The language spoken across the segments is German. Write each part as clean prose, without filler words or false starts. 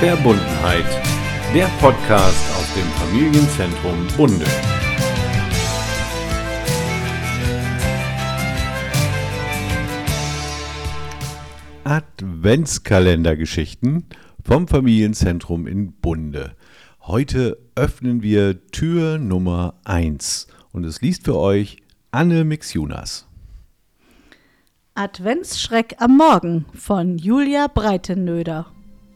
Verbundenheit, der Podcast aus dem Familienzentrum Bunde. Adventskalendergeschichten vom Familienzentrum in Bunde. Heute öffnen wir Tür Nummer 1 und es liest für euch Anne Mixjunas. Adventsschreck am Morgen von Julia Breitenöder.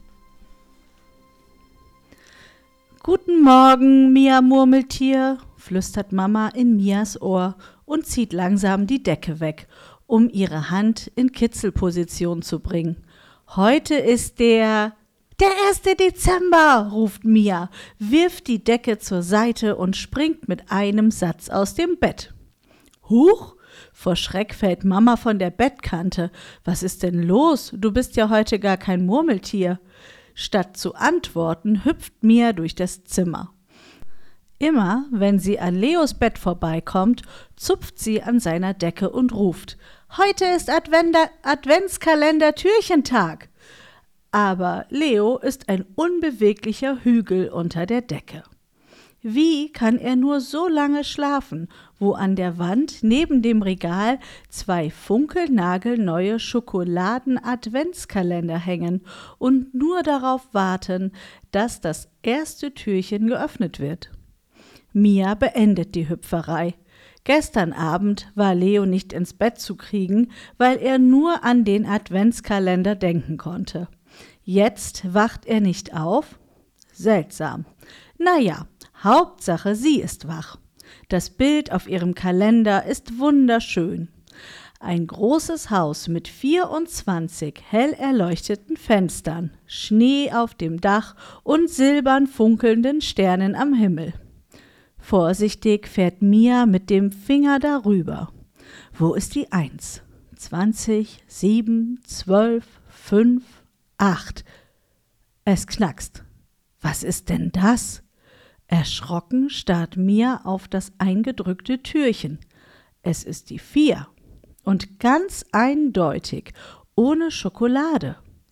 Guten Morgen, Mia Murmeltier, flüstert Mama in Mias Ohr und zieht langsam die Decke weg, um ihre Hand in Kitzelposition zu bringen. Heute ist der 1. Dezember, ruft Mia, wirft die Decke zur Seite und springt mit einem Satz aus dem Bett. Huch! Vor Schreck fällt Mama von der Bettkante. Was ist denn los? Du bist ja heute gar kein Murmeltier. Statt zu antworten, hüpft Mia durch das Zimmer. Immer, wenn sie an Leos Bett vorbeikommt, zupft sie an seiner Decke und ruft: Heute ist Adventskalender-Türchentag. Aber Leo ist ein unbeweglicher Hügel unter der Decke. Wie kann er nur so lange schlafen, wo an der Wand neben dem Regal 2 funkelnagelneue Schokoladen-Adventskalender hängen und nur darauf warten, dass das erste Türchen geöffnet wird? Mia beendet die Hüpferei. Gestern Abend war Leo nicht ins Bett zu kriegen, weil er nur an den Adventskalender denken konnte. Jetzt wacht er nicht auf? Seltsam. Naja, Hauptsache, sie ist wach. Das Bild auf ihrem Kalender ist wunderschön. Ein großes Haus mit 24 hell erleuchteten Fenstern, Schnee auf dem Dach und silbern funkelnden Sternen am Himmel. Vorsichtig fährt Mia mit dem Finger darüber. Wo ist die 1? 20, 7, 12, 5, 8. Es knackst. Was ist denn das? Erschrocken starrt Mia auf das eingedrückte Türchen. Es ist die 4 und ganz eindeutig, ohne Schokolade.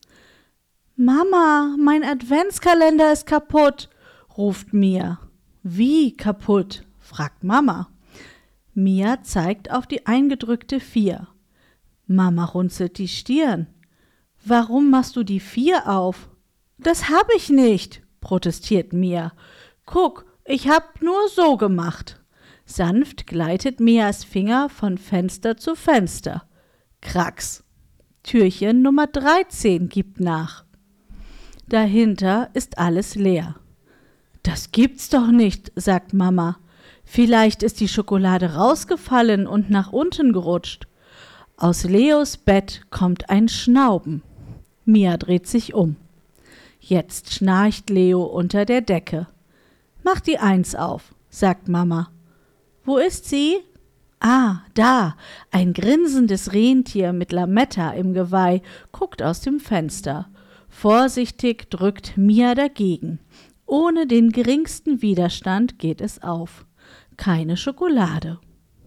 Mama, mein Adventskalender ist kaputt, ruft Mia. Wie kaputt? Fragt Mama. Mia zeigt auf die eingedrückte 4. Mama runzelt die Stirn. Warum machst du die 4 auf? Das hab ich nicht, protestiert Mia. Guck, ich hab nur so gemacht. Sanft gleitet Mias Finger von Fenster zu Fenster. Kracks. Türchen Nummer 13 gibt nach. Dahinter ist alles leer. Das gibt's doch nicht, sagt Mama. Vielleicht ist die Schokolade rausgefallen und nach unten gerutscht. Aus Leos Bett kommt ein Schnauben. Mia dreht sich um. Jetzt schnarcht Leo unter der Decke. Mach die 1 auf, sagt Mama. Wo ist sie? Ah, da, ein grinsendes Rentier mit Lametta im Geweih guckt aus dem Fenster. Vorsichtig drückt Mia dagegen. Ohne den geringsten Widerstand geht es auf. Keine Schokolade.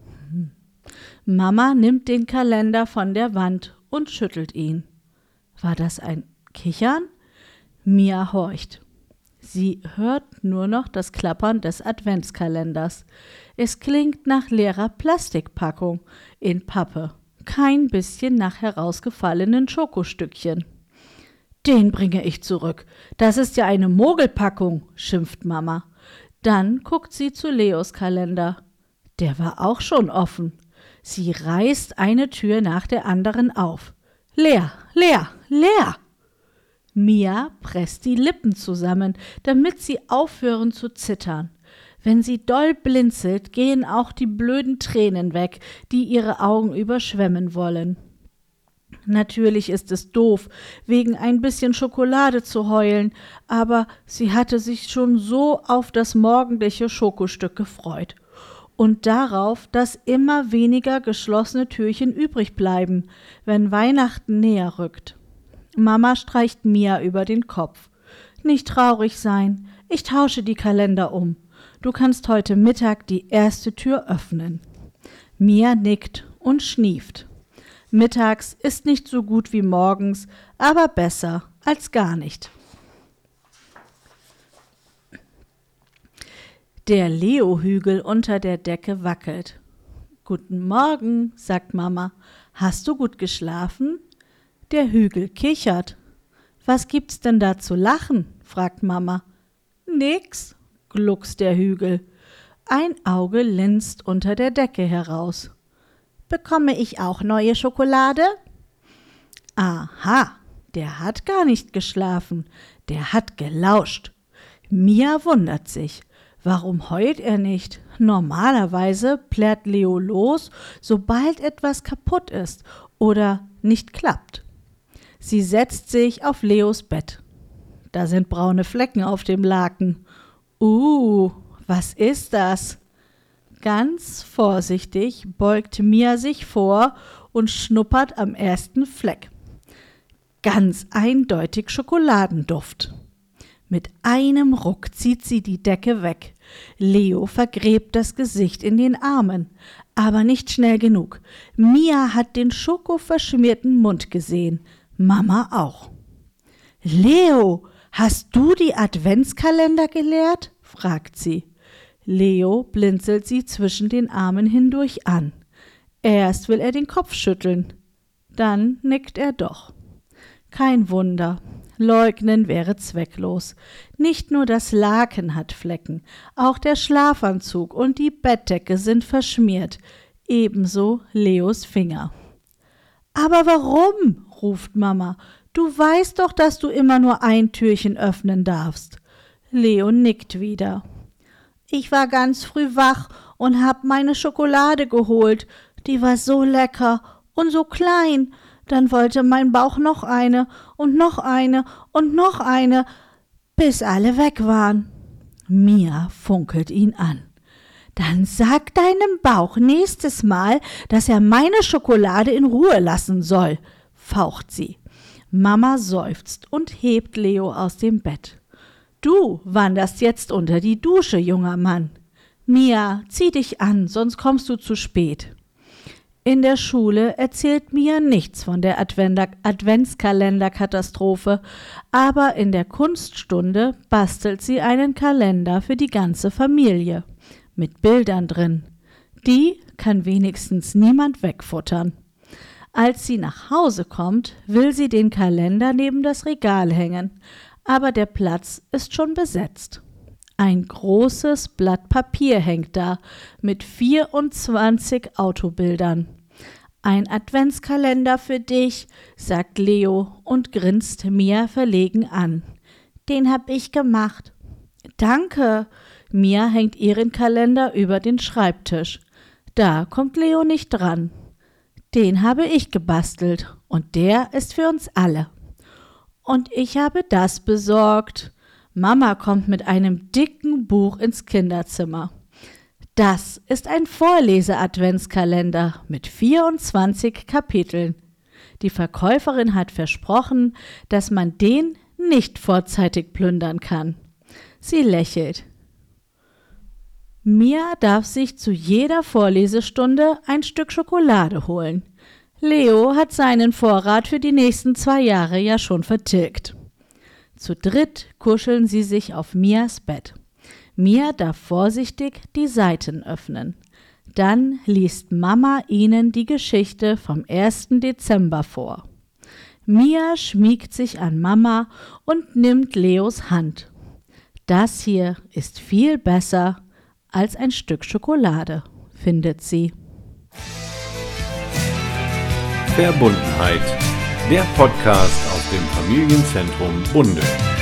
Mama nimmt den Kalender von der Wand und schüttelt ihn. War das ein Kichern? Mia horcht. Sie hört nur noch das Klappern des Adventskalenders. Es klingt nach leerer Plastikpackung in Pappe, kein bisschen nach herausgefallenen Schokostückchen. Den bringe ich zurück. Das ist ja eine Mogelpackung, schimpft Mama. Dann guckt sie zu Leos Kalender. Der war auch schon offen. Sie reißt eine Tür nach der anderen auf. Leer, leer, leer! Mia presst die Lippen zusammen, damit sie aufhören zu zittern. Wenn sie doll blinzelt, gehen auch die blöden Tränen weg, die ihre Augen überschwemmen wollen. Natürlich ist es doof, wegen ein bisschen Schokolade zu heulen, aber sie hatte sich schon so auf das morgendliche Schokostück gefreut. Und darauf, dass immer weniger geschlossene Türchen übrig bleiben, wenn Weihnachten näher rückt. Mama streicht Mia über den Kopf. Nicht traurig sein, ich tausche die Kalender um. Du kannst heute Mittag die erste Tür öffnen. Mia nickt und schnieft. Mittags ist nicht so gut wie morgens, aber besser als gar nicht. Der Leo-Hügel unter der Decke wackelt. »Guten Morgen«, sagt Mama. »Hast du gut geschlafen?« Der Hügel kichert. »Was gibt's denn da zu lachen?«, fragt Mama. »Nix«, gluckst der Hügel. Ein Auge linst unter der Decke heraus. »Bekomme ich auch neue Schokolade?« Aha, der hat gar nicht geschlafen, der hat gelauscht. Mia wundert sich. Warum heult er nicht? Normalerweise plärt Leo los, sobald etwas kaputt ist oder nicht klappt. Sie setzt sich auf Leos Bett. Da sind braune Flecken auf dem Laken. Was ist das? Ganz vorsichtig beugt Mia sich vor und schnuppert am ersten Fleck. Ganz eindeutig Schokoladenduft. Mit einem Ruck zieht sie die Decke weg. Leo vergräbt das Gesicht in den Armen, aber nicht schnell genug. Mia hat den schokoverschmierten Mund gesehen, Mama auch. »Leo, hast du die Adventskalender geleert?«, fragt sie. Leo blinzelt sie zwischen den Armen hindurch an. Erst will er den Kopf schütteln, dann nickt er doch. Kein Wunder. Leugnen wäre zwecklos. Nicht nur das Laken hat Flecken, auch der Schlafanzug und die Bettdecke sind verschmiert, ebenso Leos Finger. »Aber warum?«, ruft Mama. »Du weißt doch, dass du immer nur ein Türchen öffnen darfst.« Leo nickt wieder. »Ich war ganz früh wach und hab meine Schokolade geholt. Die war so lecker und so klein. Dann wollte mein Bauch noch eine und noch eine und noch eine, bis alle weg waren.« Mia funkelt ihn an. »Dann sag deinem Bauch nächstes Mal, dass er meine Schokolade in Ruhe lassen soll«, faucht sie. Mama seufzt und hebt Leo aus dem Bett. »Du wanderst jetzt unter die Dusche, junger Mann. Mia, zieh dich an, sonst kommst du zu spät.« In der Schule erzählt Mia nichts von der Adventskalenderkatastrophe, aber in der Kunststunde bastelt sie einen Kalender für die ganze Familie, mit Bildern drin. Die kann wenigstens niemand wegfuttern. Als sie nach Hause kommt, will sie den Kalender neben das Regal hängen, aber der Platz ist schon besetzt. Ein großes Blatt Papier hängt da mit 24 Autobildern. »Ein Adventskalender für dich«, sagt Leo und grinst Mia verlegen an. »Den hab ich gemacht.« »Danke.« Mia hängt ihren Kalender über den Schreibtisch. Da kommt Leo nicht dran. »Den habe ich gebastelt und der ist für uns alle.« »Und ich habe das besorgt.« Mama kommt mit einem dicken Buch ins Kinderzimmer. Das ist ein Vorlese-Adventskalender mit 24 Kapiteln. Die Verkäuferin hat versprochen, dass man den nicht vorzeitig plündern kann. Sie lächelt. Mia darf sich zu jeder Vorlesestunde ein Stück Schokolade holen. Leo hat seinen Vorrat für die nächsten 2 Jahre ja schon vertilgt. Zu dritt kuscheln sie sich auf Mias Bett. Mia darf vorsichtig die Seiten öffnen. Dann liest Mama ihnen die Geschichte vom 1. Dezember vor. Mia schmiegt sich an Mama und nimmt Leos Hand. Das hier ist viel besser als ein Stück Schokolade, findet sie. Verbundenheit, der Podcast aus dem Familienzentrum Bunde.